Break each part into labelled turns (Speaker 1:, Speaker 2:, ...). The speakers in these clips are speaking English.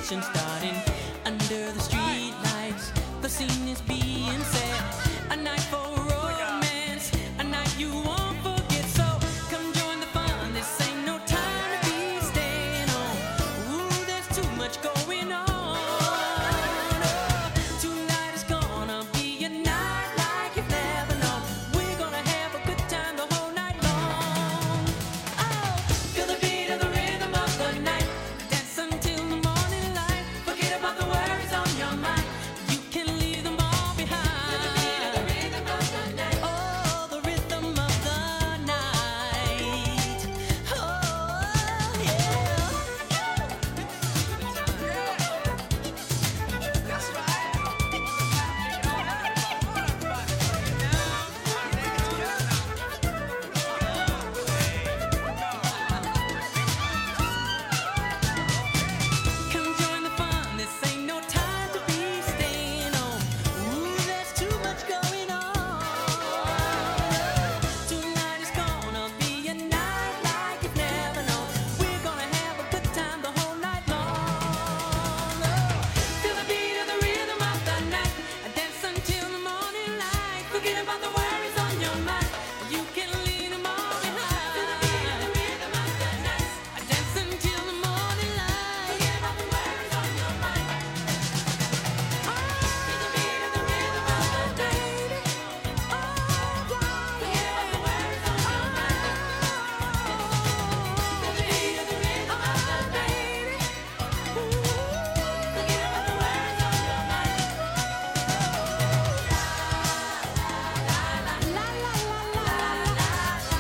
Speaker 1: conversation starting under the street lights. The scene is being set. A night for romance, a night you won't forget. So come join the fun. This ain't no time to be staying home. Ooh, there's too much going on. Oh, tonight is gonna be a night like you've never known. We're gonna have a good time the whole night long. Oh, feel the beat of the rhythm of the night. Dance until the morning light. Forget about the worries on your mind. You can leave them all behind. Feel the beat of the rhythm of the night. Oh, the rhythm of the night. Oh, yeah. That's right. Come join the fun. This ain't no time to be staying home. Ooh, there's too much going on. Tonight is gonna be a night like you've never known. We're gonna have a good time the whole night long. Oh, feel the beat of the rhythm of the night. Dance until the morning light. Forget about the worries on your mind. You can leave them all behind. Feel the beat of the rhythm of the night. Dance until the morning light. Forget about the worries on your mind. Oh, feel the beat of the rhythm of the night. Oh, forget about the worries on your mind. Feel the beat of the rhythm of the night. Ooh, forget about the worries on your mind. La la la la la la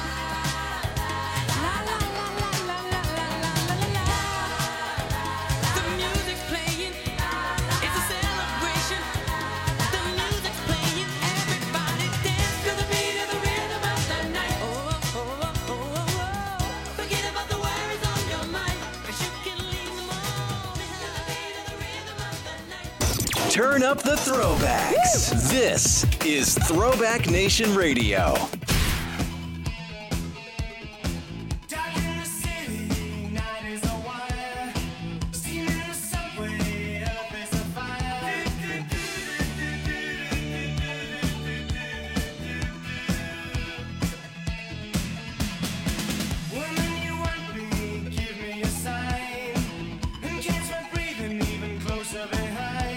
Speaker 1: la la la la. The music's playing, it's a celebration. The music's playing, everybody dance to the beat of the rhythm of the night. Oh, oh, oh, oh, oh, oh. Forget about the worries on your mind, 'cause you can leave them all behind. To the beat of the rhythm of the night.
Speaker 2: Turn up the throwbacks. This is Throwback Nation Radio.
Speaker 3: Dark in the city, night is a wire. Steam in the subway, earth is a fire. Woman, you want me, give me a sign. And catch my breathing even closer behind.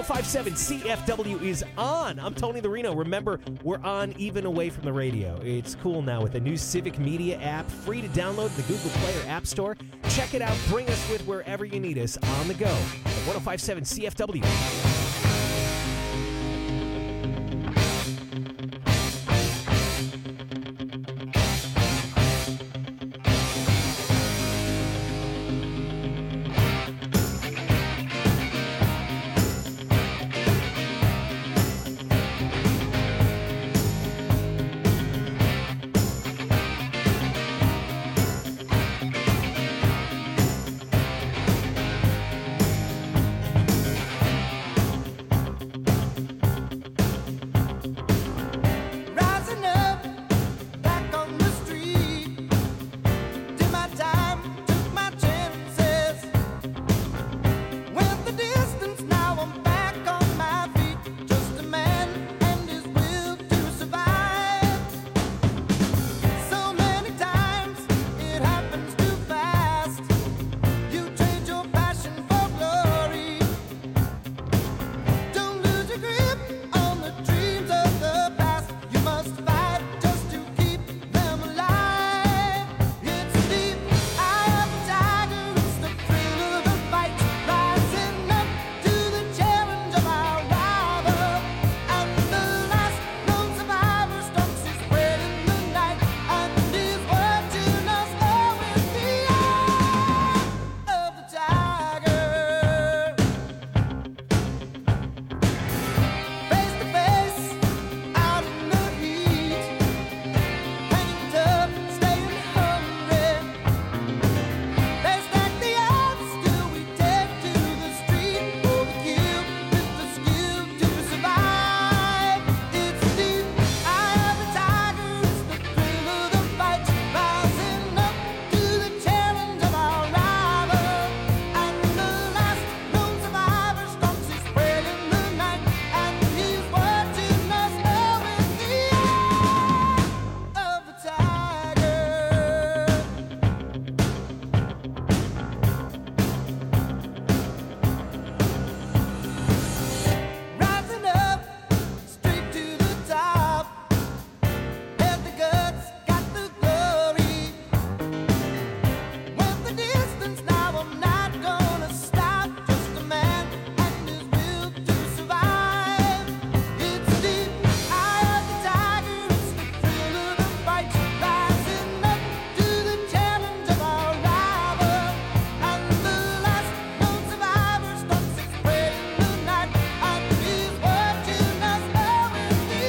Speaker 4: 1057 CFW is on. I'm Tony the Reno. Remember, we're on even away from the radio. It's cool now with the new Civic Media app, free to download the Google Play or App Store. Check it out. Bring us with wherever you need us on the go. At 1057 CFW.
Speaker 3: Rising up, back on the street. Did my time, took my chances. Went the distance, now I'm back on my feet. Just a man and his will to survive. So many times it happens too fast. You trade your passion for glory. Don't lose your grip on the dreams of the past. You must fight just to keep them alive. It's the eye of the tiger, it's the thrill of the fight. Rising up to the challenge of our rival. And the last known survivor stalks his prey in the night. And is watching us all with the eye of the tiger. Face to face, out in the heat, hanging tough, staying hungry. They stack the odds, still we take to the street for the kill, with the skill to survive. It's the eye of the tiger, it's the thrill of the fight, rising up to the challenge of our rival. And the last known survivor stalks his prey in the night, and he's watching us all with the eye of the tiger. Rising up, straight to the top. Had the guts, got the glory. Went the distance, now I'm not gonna stop. Just a man and his will to survive. It's the eye of the tiger, it's the thrill of the fight. Rising up to the challenge of our rival. And the last known survivor stalks his prey in the night. And he's watching us all with the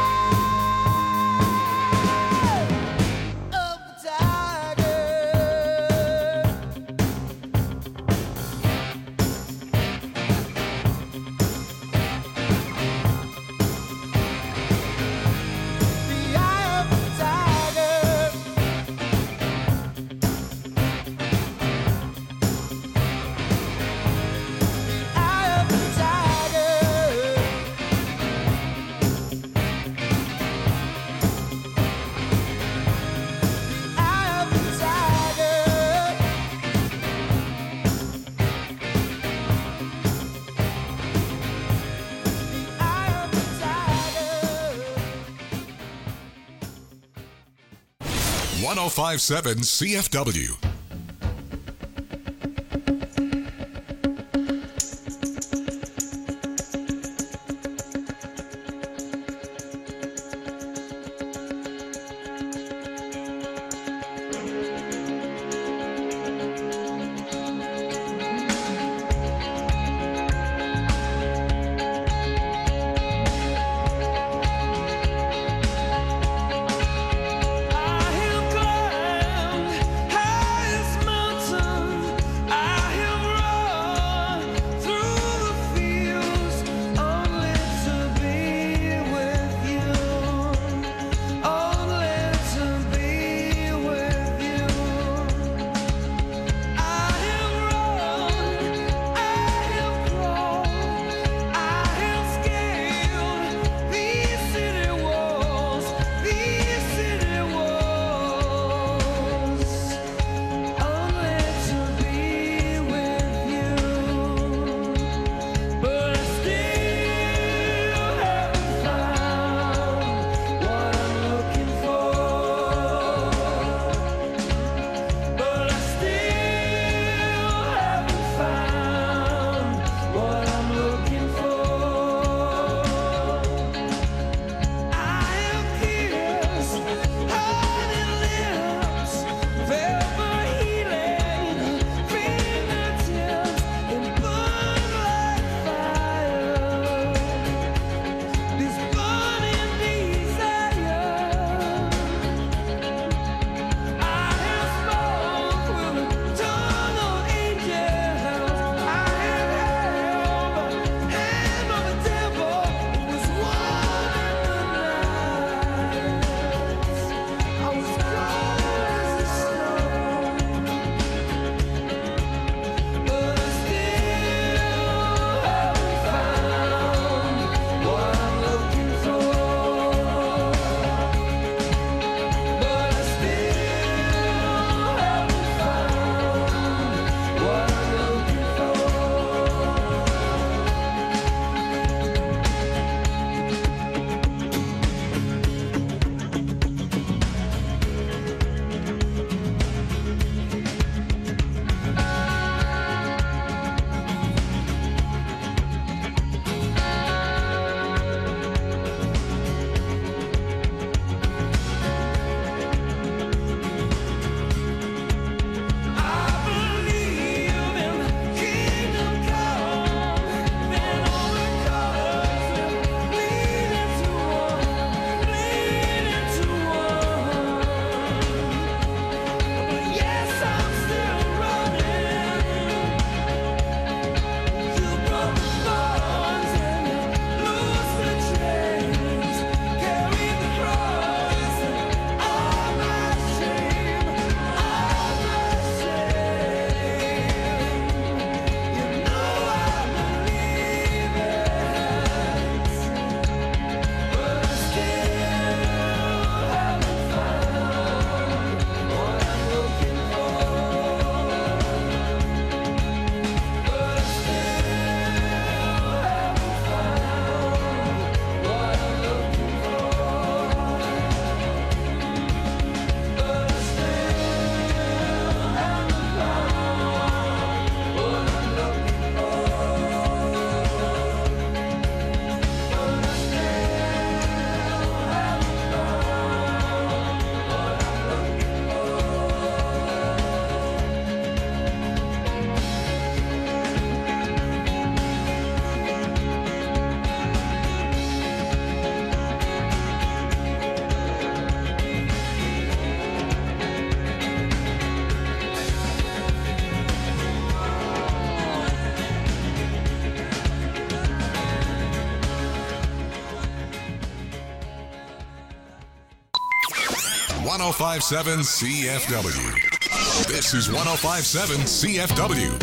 Speaker 3: eye of the tiger. The eye of the tiger. The eye of the tiger. The eye of the tiger. The eye of the tiger.
Speaker 5: 1057 CFW.
Speaker 3: I have climbed high
Speaker 5: 1057 CFW. This is 1057 CFW.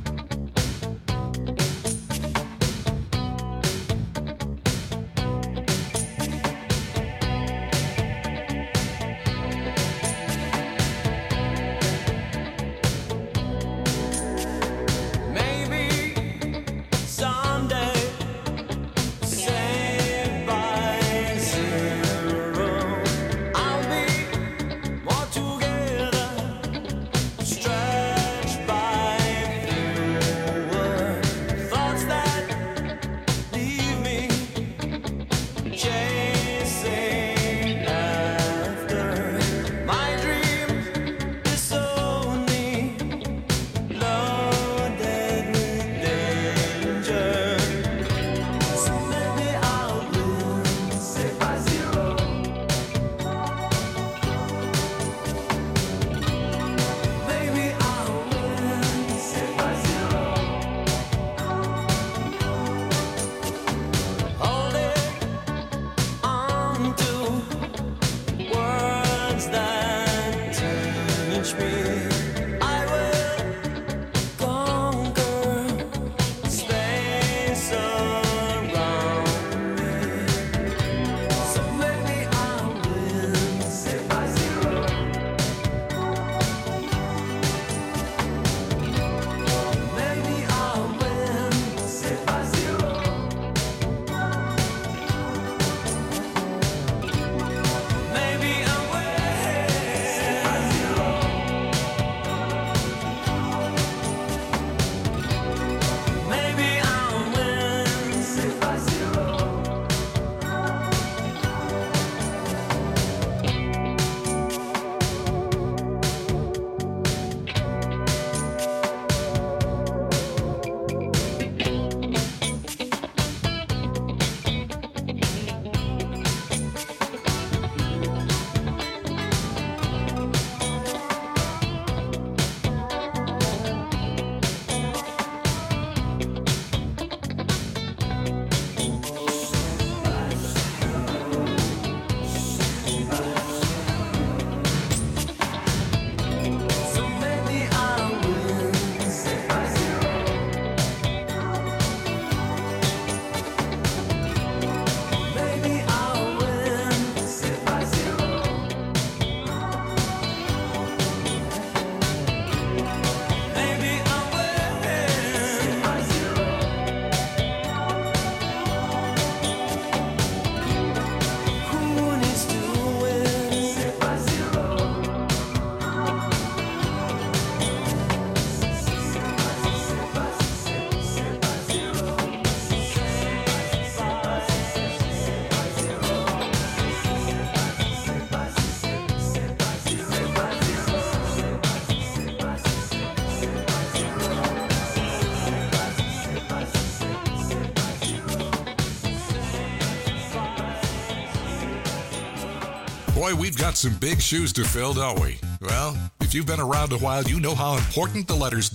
Speaker 5: Boy, we've got some big shoes to fill, don't we? Well, if you've been around a while, you know how important the letters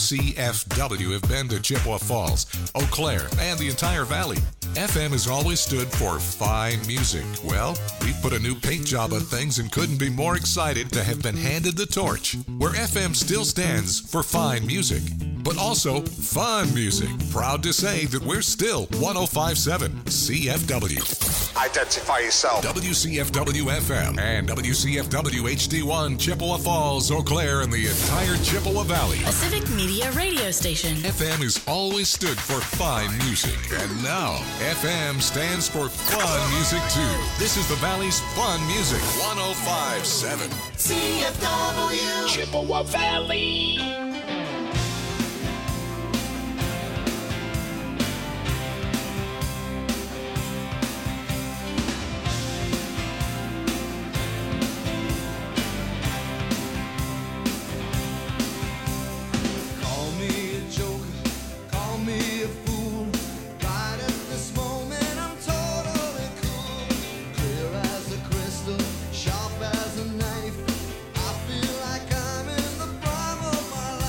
Speaker 5: WCFW have been to Chippewa Falls, Eau Claire, and the entire valley. FM has always stood for fine music. Well, we've put a new paint job on things and couldn't be more excited to have been handed the torch, where FM still stands for fine music, but also fun music. Proud to say that we're still 1057 CFW.
Speaker 6: Identify yourself.
Speaker 5: WCFW FM and WCFW HD1 Chippewa Falls, Eau Claire, and the entire Chippewa Valley.
Speaker 7: A civic media radio station.
Speaker 5: FM has always stood for fine music, and now FM stands for fun music too. This is the Valley's fun music. 1057
Speaker 6: CFW.
Speaker 8: Chippewa Valley.
Speaker 3: Sharp as a knife, I feel like I'm in the prime of my life.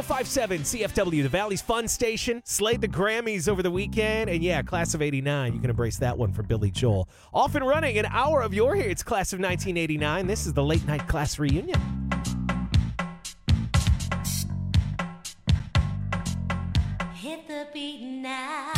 Speaker 4: 1057 CFW, the Valley's fun station. Slayed the Grammys over the weekend. And yeah, Class of 89. You can embrace that one for Billy Joel. Off and running, an hour of your hits, Class of 1989. This is the Late Night Class Reunion.
Speaker 9: Hit the beat now.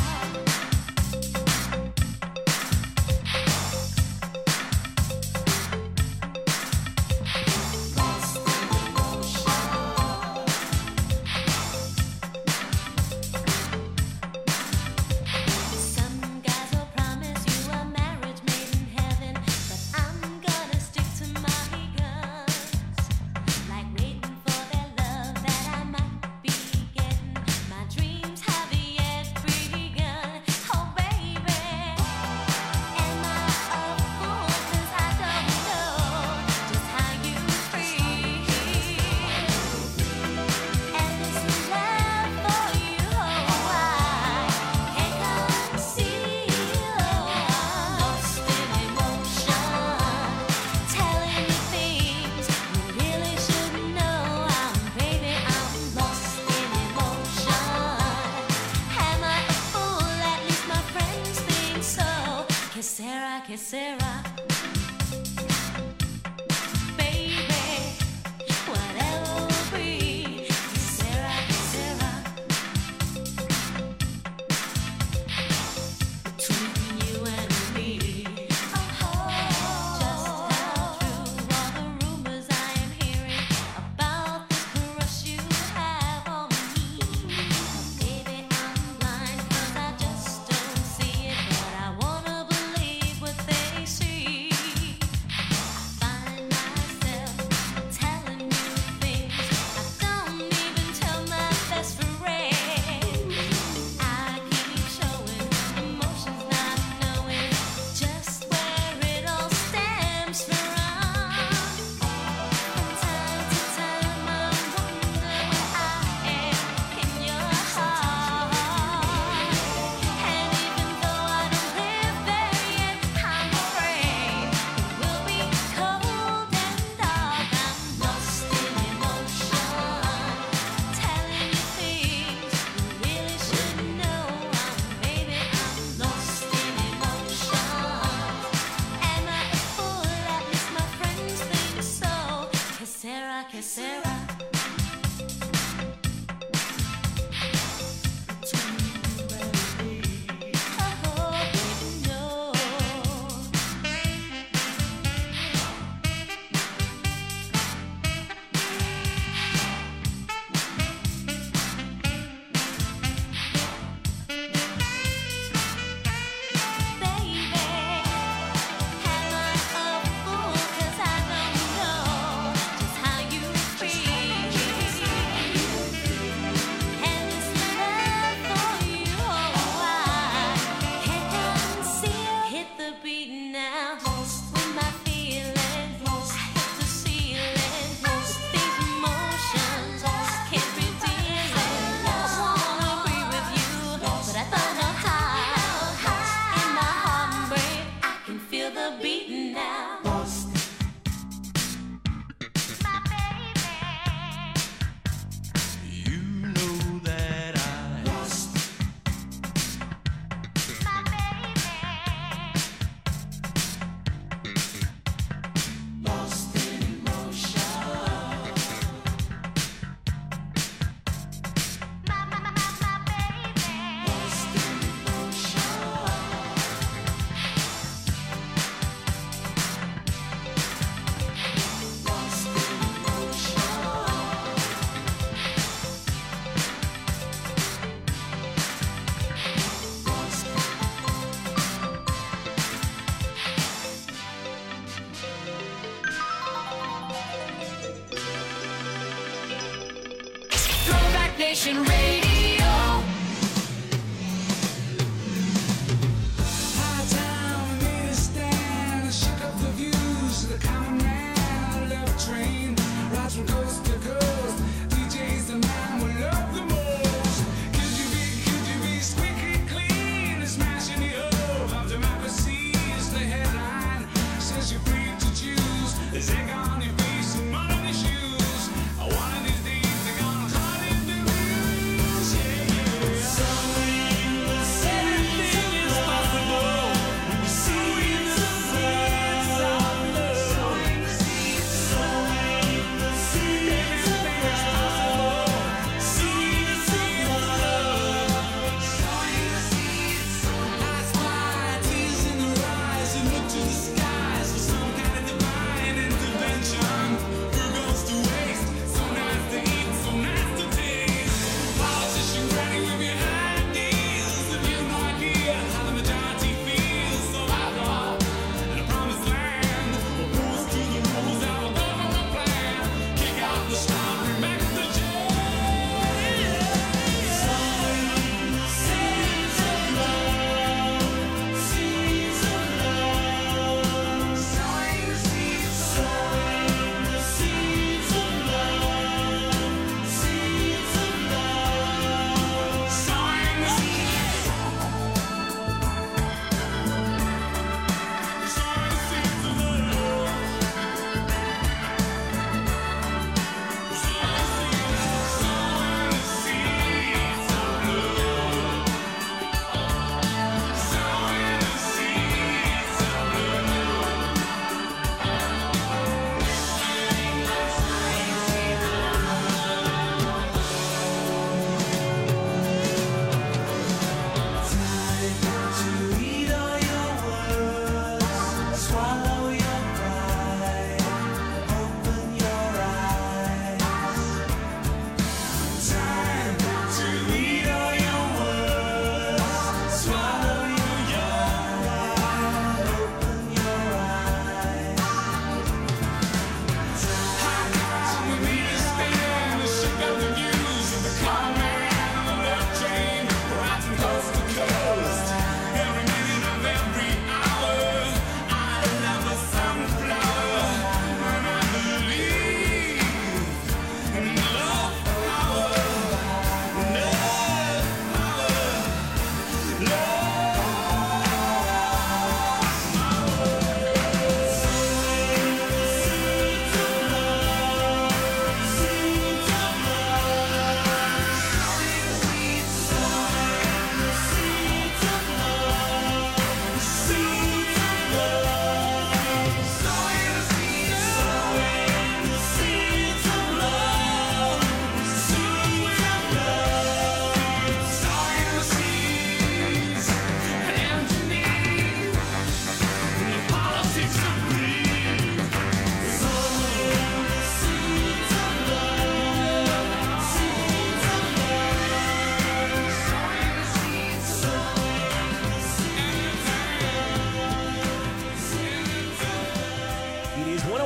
Speaker 1: Nation Radio.
Speaker 3: Take on your face and mud on your shoes. One of these days they're gonna cut it through.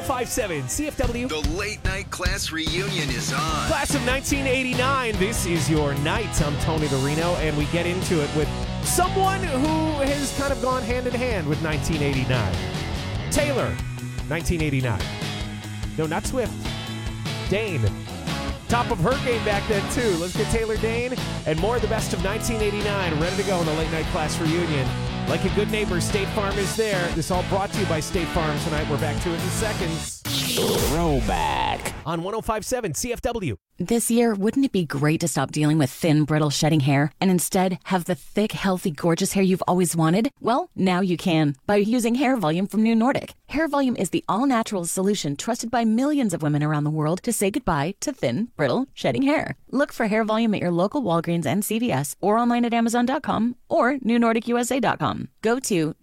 Speaker 4: 1057 CFW.
Speaker 2: The late night class reunion is on.
Speaker 4: Class of 1989. This is your night. I'm Tony the Reno, and we get into it with someone who has kind of gone hand in hand with 1989. Taylor, 1989. No, not Swift. Dane. Top of her game back then, too. Let's get Taylor Dane and more of the best of 1989 ready to go in the late night class reunion. Like a good neighbor, State Farm is there. This all brought to you by State Farm tonight. We're back to it in seconds.
Speaker 10: Throwback.
Speaker 4: On 1057 CFW.
Speaker 11: This year, wouldn't it be great to stop dealing with thin, brittle, shedding hair and instead have the thick, healthy, gorgeous hair you've always wanted? Well, now you can by using Hair Volume from New Nordic. Hair Volume is the all-natural solution trusted by millions of women around the world to say goodbye to thin, brittle, shedding hair. Look for Hair Volume at your local Walgreens and CVS or online at Amazon.com or NewNordicUSA.com. Go to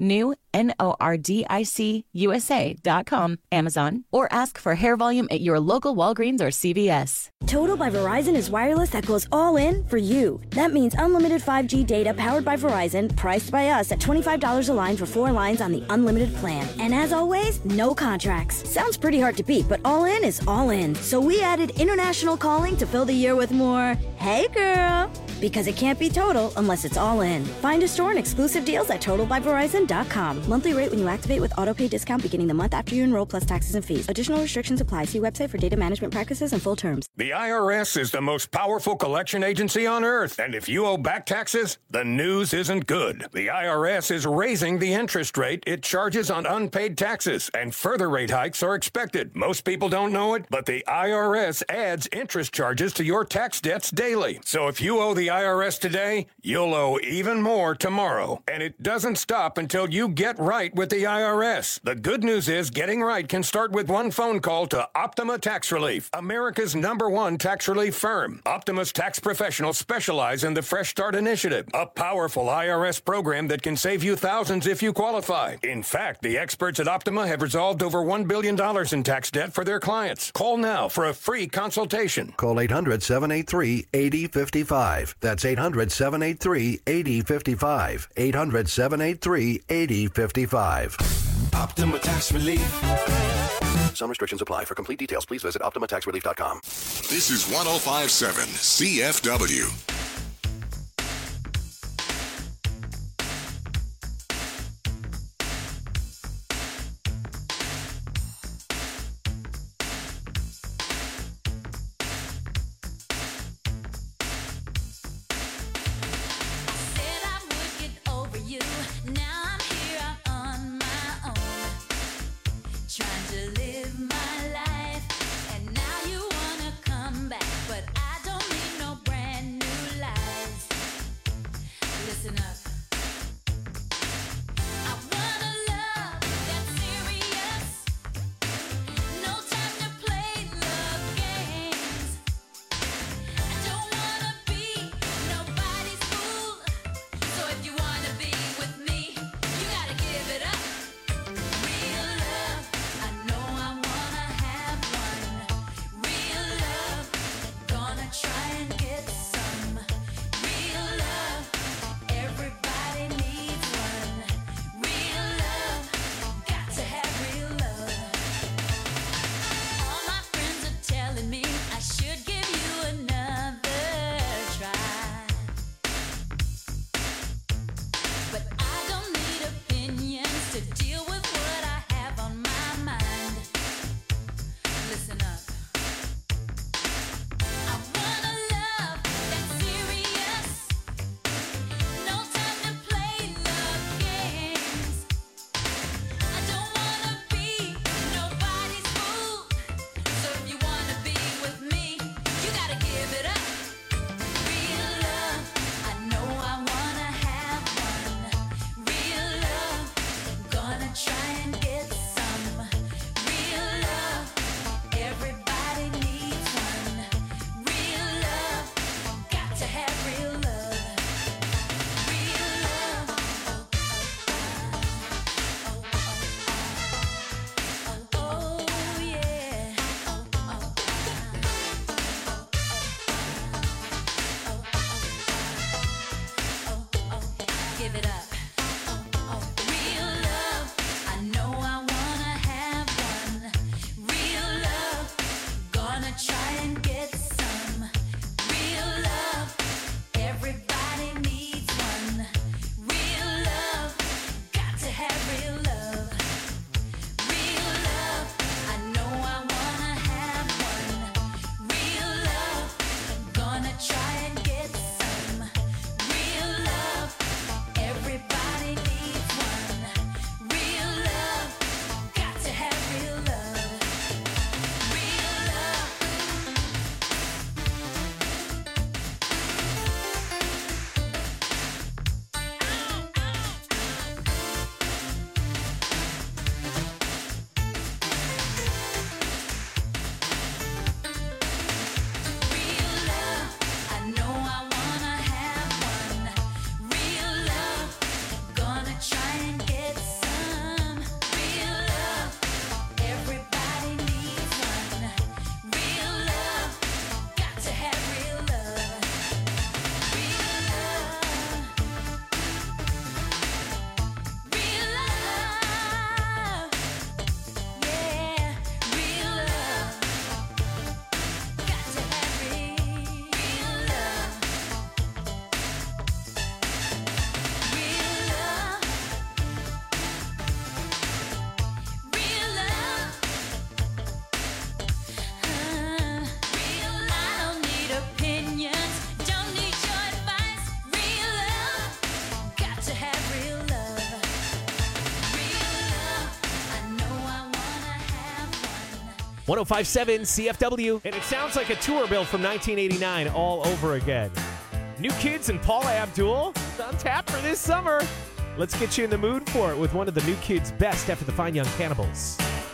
Speaker 11: NewNordicUSA.com, Amazon, or ask for Hair Volume at your local Walgreens or CVS.
Speaker 12: Total by Verizon is wireless that goes all in for you. That means unlimited 5G data powered by Verizon, priced by us at $25 a line for 4 lines on the unlimited plan. And as always, no contracts. Sounds pretty hard to beat, but all in is all in. So we added international calling to fill the year with more, hey girl, because it can't be total unless it's all in. Find a store and exclusive deals at totalbyverizon.com. Monthly rate when you activate with autopay discount beginning the month after you enroll plus taxes and fees. Additional restrictions apply. See website for data management practices and full terms.
Speaker 13: The IRS is the most powerful collection agency on earth, and if you owe back taxes, the news isn't good. The IRS is raising the interest rate it charges on unpaid taxes, and further rate hikes are expected. Most people don't know it, but the IRS adds interest charges to your tax debts daily. So if you owe the IRS today, you'll owe even more tomorrow. And it doesn't stop until you get right with the IRS. The good news is getting right can start with one phone call to Optima Tax Relief, America's #1 tax relief firm. Optima's tax professionals specialize in the Fresh Start Initiative, a powerful IRS program that can save you thousands if you qualify. In fact, the experts at Optima have resolved over $1 billion in tax debt for their clients. Call now for a free consultation.
Speaker 14: Call 800-783-8055. That's 800-783-8055. 800-783-8055.
Speaker 2: Optima Tax Relief.
Speaker 14: Some restrictions apply. For complete details, please visit OptimaTaxRelief.com.
Speaker 5: This is 1057 CFW.
Speaker 9: But I don't need no brand new
Speaker 4: 105.7 CFW. And it sounds like a tour bill from 1989 all over again. New Kids and Paula Abdul on tap for this summer. Let's get you in the mood for it with one of the New Kids' best after the Fine Young Cannibals.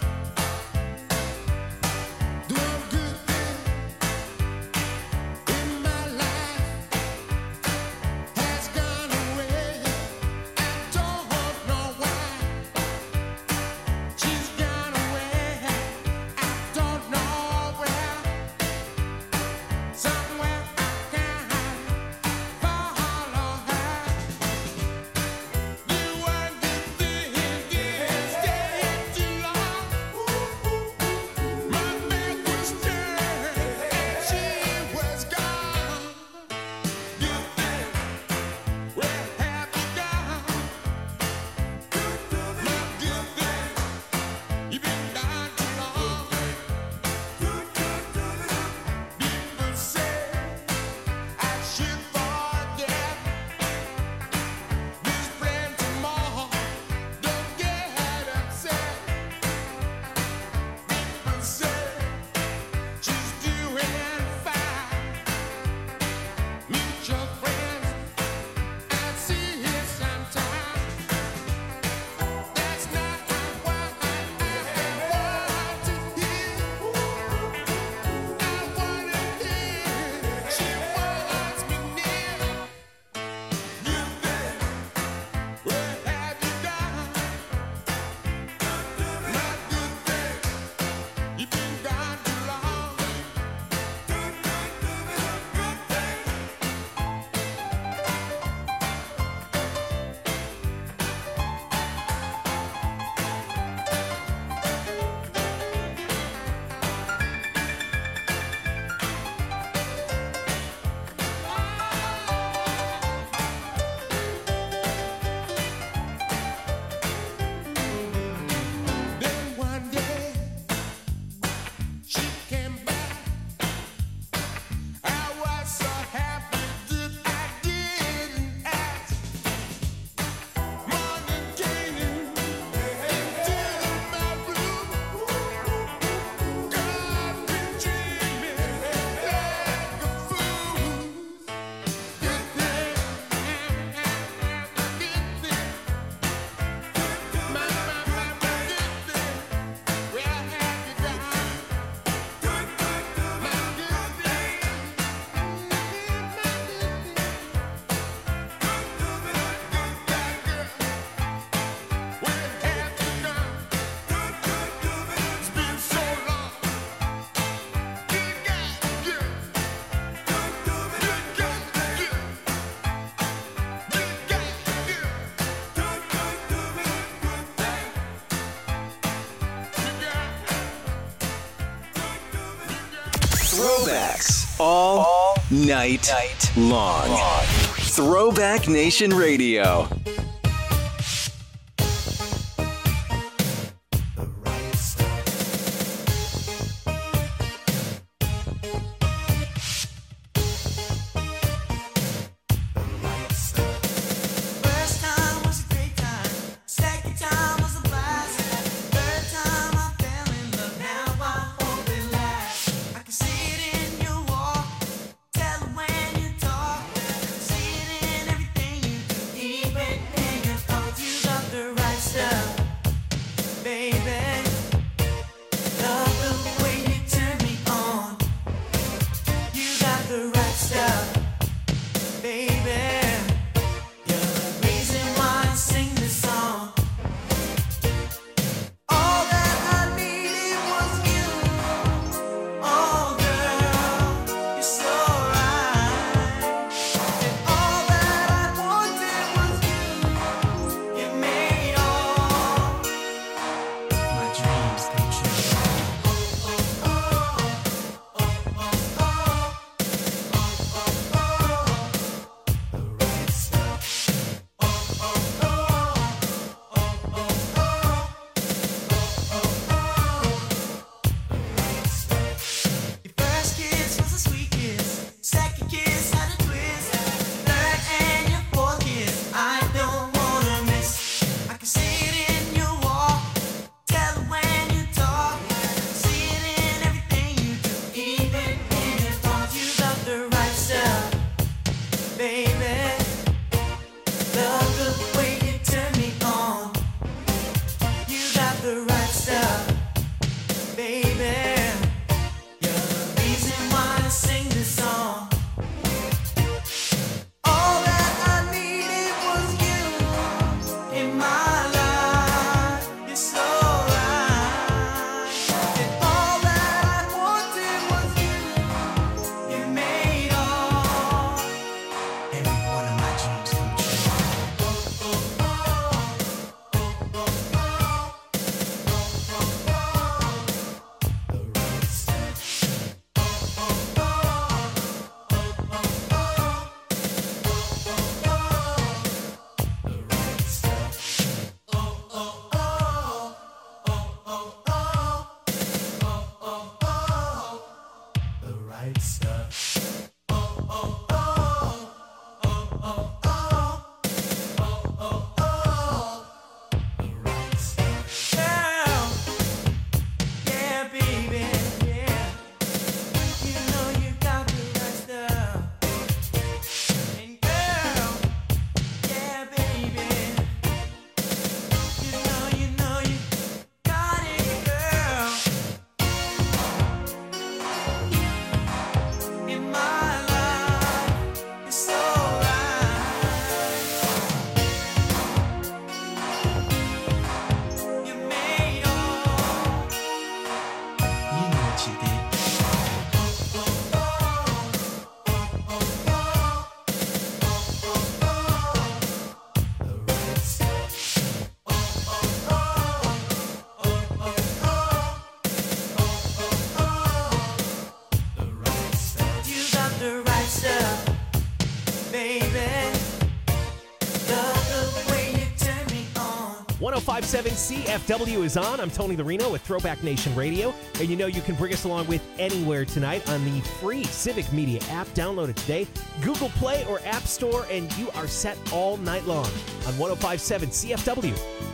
Speaker 2: Throwbacks all night long. Throwback Nation Radio.
Speaker 3: Tell when you talk, see it in everything you do, even
Speaker 4: 1057 CFW is on. I'm Tony Larino with Throwback Nation Radio. And you know you can bring us along with anywhere tonight on the free Civic Media app. Download it today. Google Play or App Store, and you are set all night long on 1057 CFW.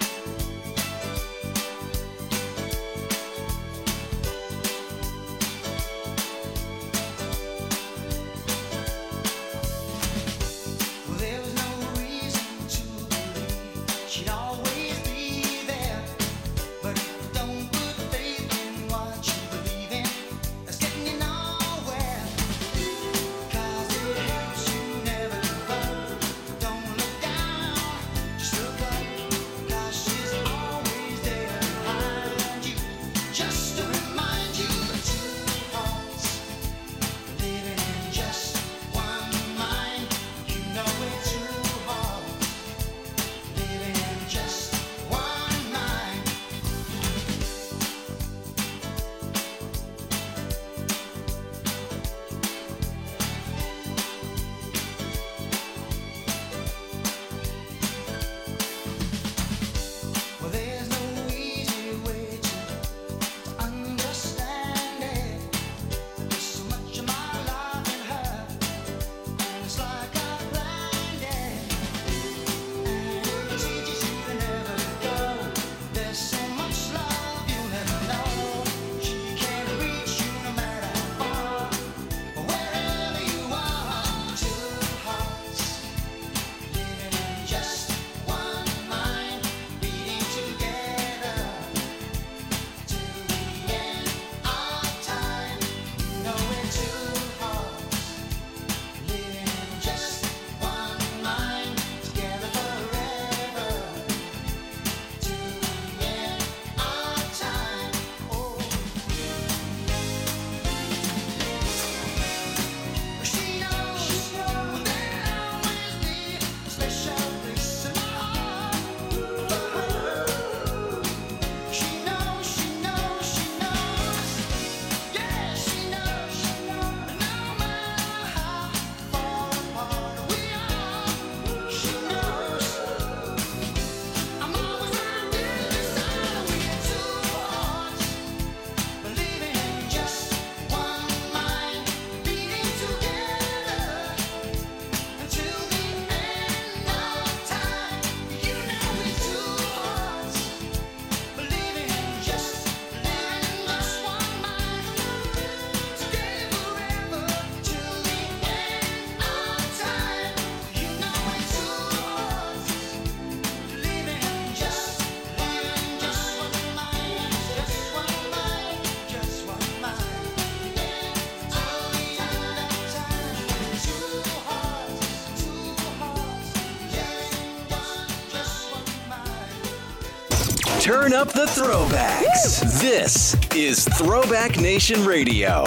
Speaker 2: Turn up the throwbacks. Woo! This is Throwback Nation Radio.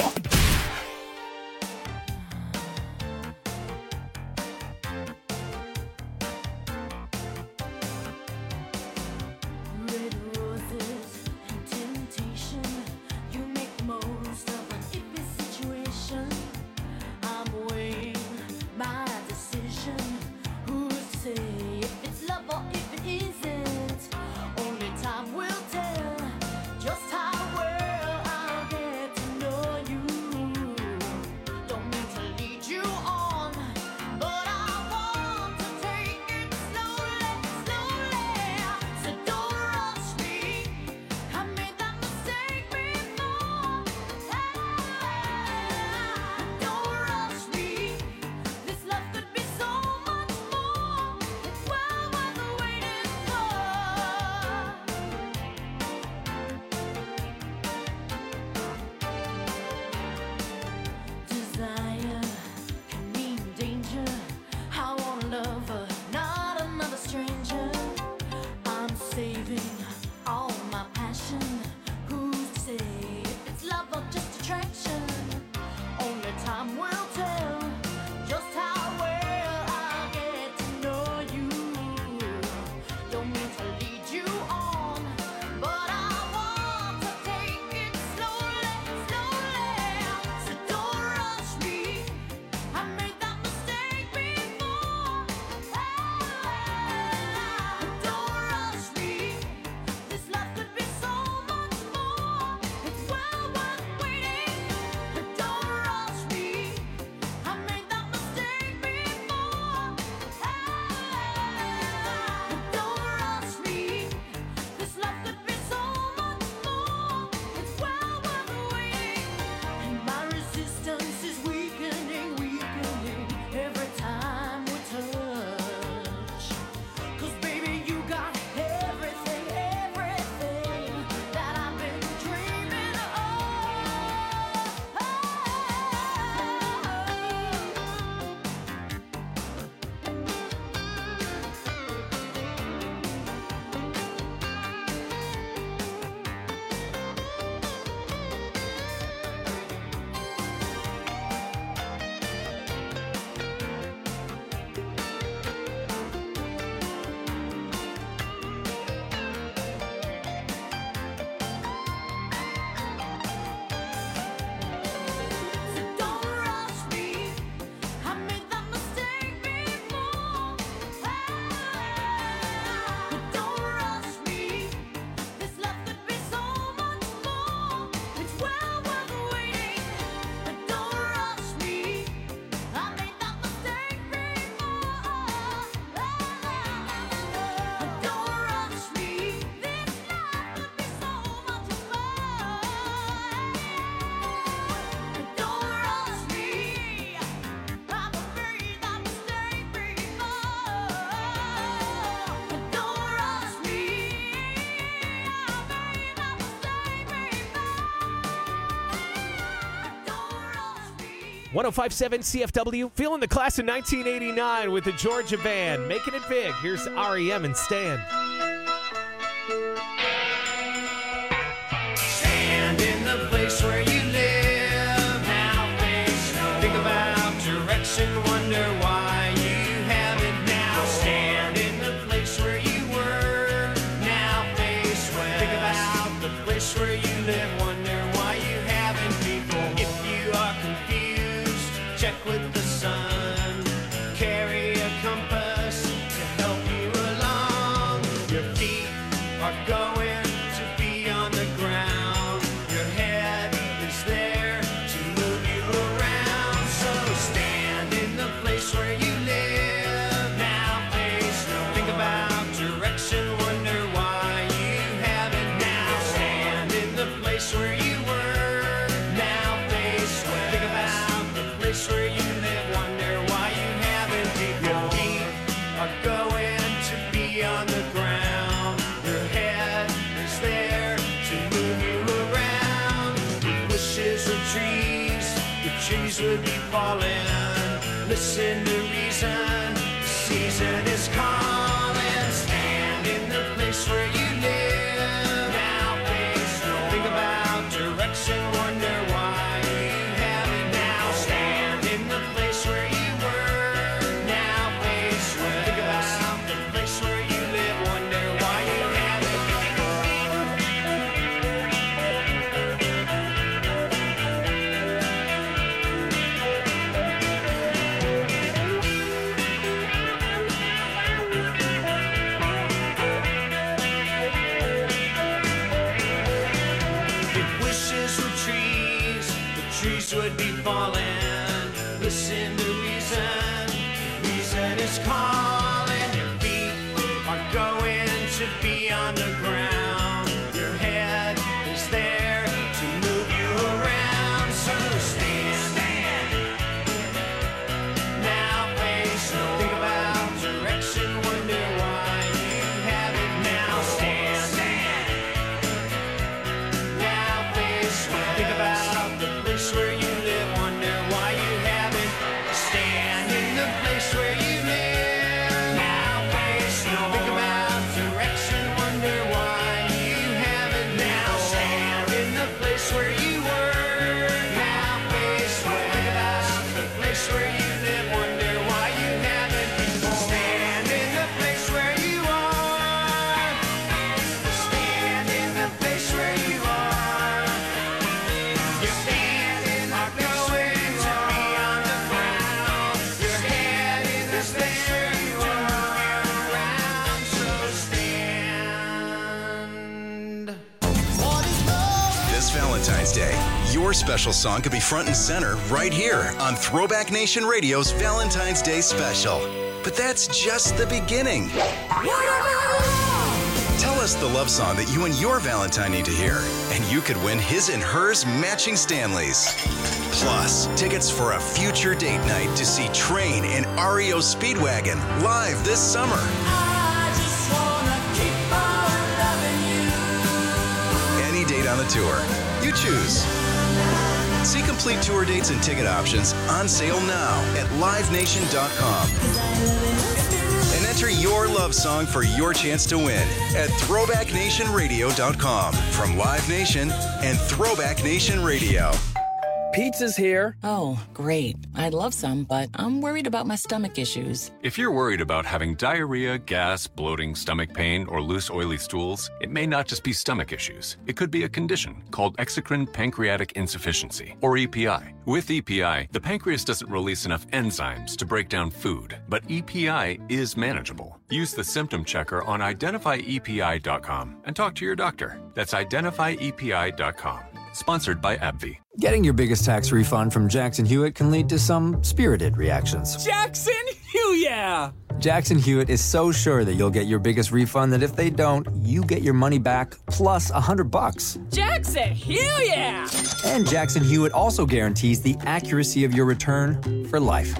Speaker 3: Time will tell just how well I'll get to know you.
Speaker 4: 105.7 CFW, feeling the class of 1989 with the Georgia Band, making it big. Here's REM and Stand.
Speaker 15: Stand in the place where you live. Now face no. Think about direction, wonder why you haven't now. Stand in the place where you were. Now face west. Think about the place where you live, wonder why you haven't people. If you are confused, check with the sun. Carry a compass to help you along. Your feet are going to be on the ground. Your head is there to move you around. So stand in the place where you live. Now face no. Think about direction, wonder why you haven't now. Stand in the place where you were. Now face west. Think about the place where you live, wonder why you haven't. Your feet are going to be on the ground. Your head is there to move you around. With wishes of trees, the trees would be falling. Listen to reason, the season is calling. Stand in the place where you live. Now face no. Think about direction, wonder why you haven't now. Stand in the place where you were. Now face west. Think about the place where you live, wonder why you If wishes were trees, the trees would be falling. Listen to reason, reason is calling. Your feet are going to be on the ground. Your head is there to move you around. So stand. Now face no. Think about direction, wonder why you haven't now. Stand. Now face west. Think about the place where you live, wonder why you haven't. Stand in the place where you live. Now face no. Think about direction, wonder why you haven't now. Stand in the place where you were. Now face west. Think about the place where you live, wonder why you haven't before. Stand in the place where you are. Stand in the place where you are. Your feet are going to be on the ground. Your head is there to move you around. So stand.
Speaker 2: This Valentine's Day, your special song could be front and center right here on Throwback Nation Radio's Valentine's Day special. But that's just the beginning. Tell us the love song that you and your Valentine need to hear, and you could win his and hers matching Stanleys. Plus, tickets for a future date night to see Train and REO Speedwagon live this summer. Any date on the tour. You choose. See complete tour dates and ticket options on sale now at livenation.com. And enter your love song for your chance to win at throwbacknationradio.com from Live Nation and Throwback Nation Radio.
Speaker 10: Pizza's here.
Speaker 7: Oh, great. I'd love some, but I'm worried about my stomach issues.
Speaker 16: If you're worried about having diarrhea, gas, bloating, stomach pain, or loose, oily stools, it may not just be stomach issues. It could be a condition called exocrine pancreatic insufficiency, or EPI. With EPI, the pancreas doesn't release enough enzymes to break down food, but EPI is manageable. Use the symptom checker on identifyepi.com and talk to your doctor. That's identifyepi.com. Sponsored by AbbVie.
Speaker 17: Getting your biggest tax refund from Jackson Hewitt can lead to some spirited reactions.
Speaker 10: Jackson Hewitt!
Speaker 17: Jackson Hewitt is so sure that you'll get your biggest refund that if they don't, you get your money back plus $100.
Speaker 10: Jackson Hewitt!
Speaker 17: And Jackson Hewitt also guarantees the accuracy of your return for life.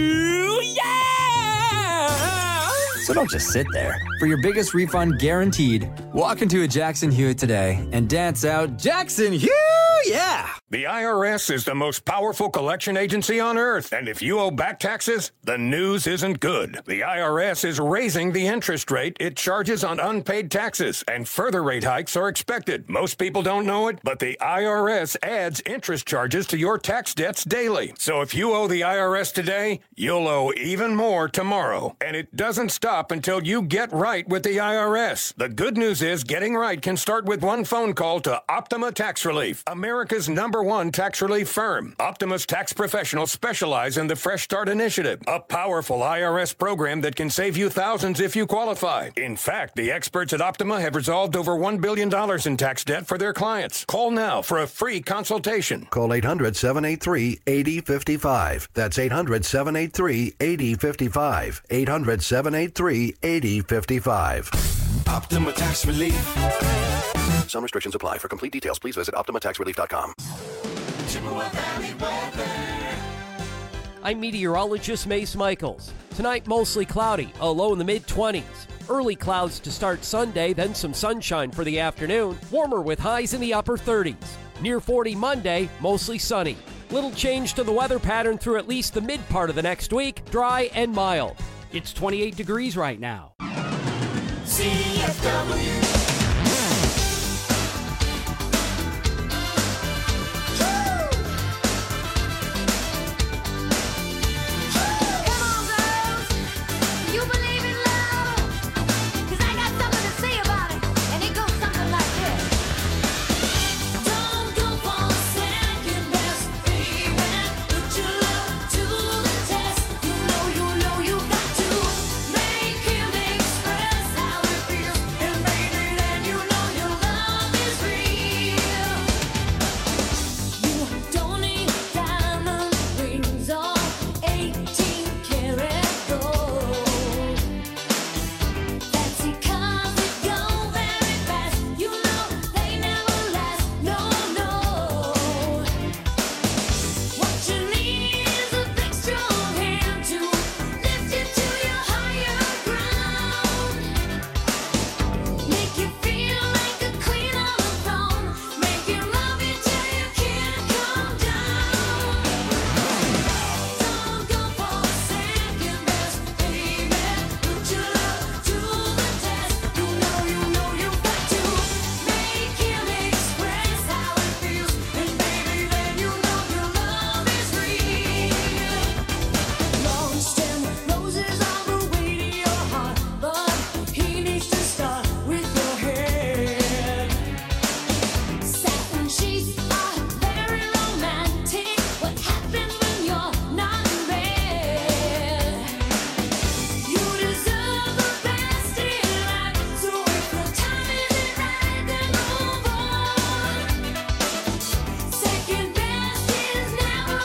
Speaker 17: So don't just sit there. For your biggest refund guaranteed, walk into a Jackson Hewitt today and dance out Jackson Hewitt!
Speaker 13: The IRS is the most powerful collection agency on earth, and if you owe back taxes, the news isn't good. The IRS is raising the interest rate it charges on unpaid taxes, and further rate hikes are expected. Most people don't know it, but the IRS adds interest charges to your tax debts daily. So if you owe the IRS today, you'll owe even more tomorrow. And it doesn't stop until you get right with the IRS. The good news is getting right can start with one phone call to Optima Tax Relief, America's #1 tax relief firm. Optima's tax professionals specialize in the Fresh Start Initiative, a powerful IRS program that can save you thousands if you qualify. In fact, the experts at Optima have resolved over $1 billion in tax debt for their clients. Call now for a free consultation.
Speaker 18: Call 800-783-8055. That's 800-783-8055. 800-783-8055.
Speaker 14: Optima Tax Relief. Some restrictions apply. For complete details, please visit OptimaTaxRelief.com.
Speaker 19: I'm meteorologist Mace Michaels. Tonight, mostly cloudy, a low in the mid-20s. Early clouds to start Sunday, then some sunshine for the afternoon. Warmer with highs in the upper 30s. Near 40 Monday, mostly sunny. Little change to the weather pattern through at least the mid part of the next week, dry and mild. It's 28 degrees right now.
Speaker 15: CFW.